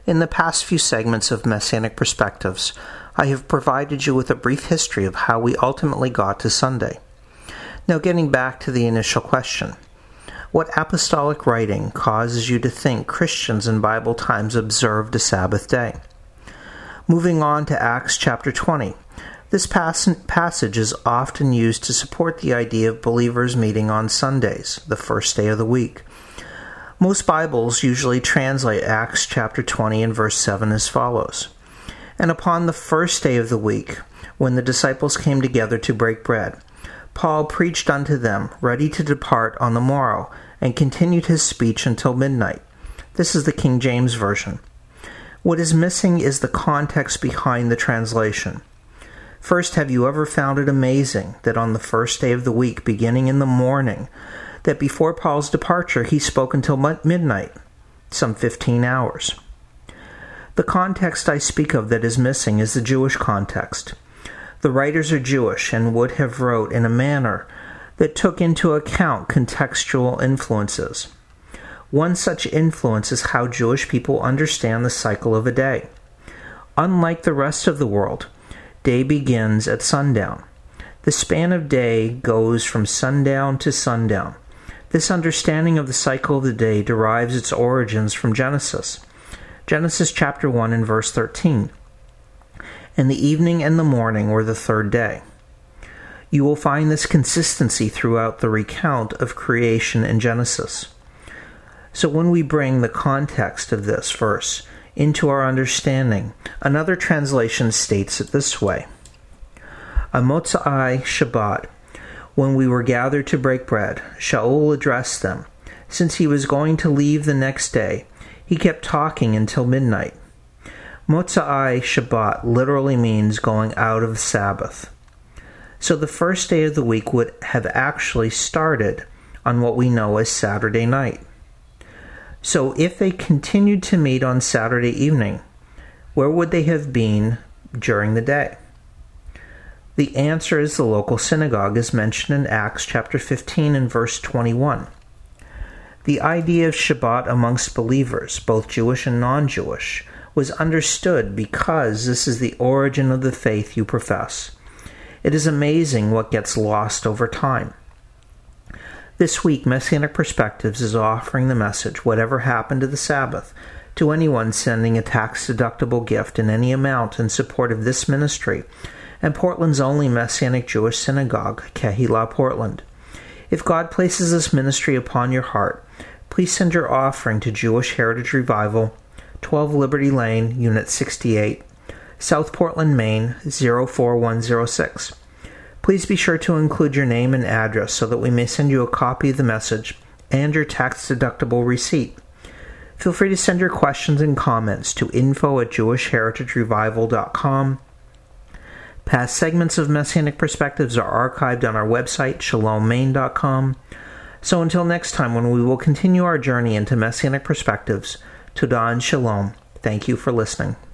In the past few segments of Messianic Perspectives, I have provided you with a brief history of how we ultimately got to Sunday. Now, getting back to the initial question, what apostolic writing causes you to think Christians in Bible times observed a Sabbath day? Moving on to Acts chapter 20, this passage is often used to support the idea of believers meeting on Sundays, the first day of the week. Most Bibles usually translate Acts chapter 20 and verse 7 as follows. And upon the first day of the week, when the disciples came together to break bread, Paul preached unto them, ready to depart on the morrow, and continued his speech until midnight. This is the King James Version. What is missing is the context behind the translation. First, have you ever found it amazing that on the first day of the week, beginning in the morning, that before Paul's departure he spoke until midnight, some 15 hours? The context I speak of that is missing is the Jewish context. The writers are Jewish and would have wrote in a manner that took into account contextual influences. One such influence is how Jewish people understand the cycle of a day. Unlike the rest of the world, day begins at sundown. The span of day goes from sundown to sundown. This understanding of the cycle of the day derives its origins from Genesis. Genesis chapter 1 and verse 13. And the evening and the morning were the third day. You will find this consistency throughout the recount of creation in Genesis. So when we bring the context of this verse into our understanding, another translation states it this way. On Motzai Shabbat, when we were gathered to break bread, Shaul addressed them. Since he was going to leave the next day, he kept talking until midnight. Motzai Shabbat literally means going out of Sabbath. So the first day of the week would have actually started on what we know as Saturday night. So if they continued to meet on Saturday evening, where would they have been during the day? The answer is the local synagogue as mentioned in Acts chapter 15 and verse 21. The idea of Shabbat amongst believers, both Jewish and non-Jewish, was understood because this is the origin of the faith you profess. It is amazing what gets lost over time. This week, Messianic Perspectives is offering the message, whatever happened to the Sabbath, to anyone sending a tax-deductible gift in any amount in support of this ministry and Portland's only Messianic Jewish synagogue, Kehillah Portland. If God places this ministry upon your heart, please send your offering to Jewish Heritage Revival, 12 Liberty Lane, Unit 68, South Portland, Maine, 04106. Please be sure to include your name and address so that we may send you a copy of the message and your tax-deductible receipt. Feel free to send your questions and comments to info@jewishheritagerevival.com. Past segments of Messianic Perspectives are archived on our website, shalommaine.com. So until next time, when we will continue our journey into Messianic Perspectives, Todah and Shalom. Thank you for listening.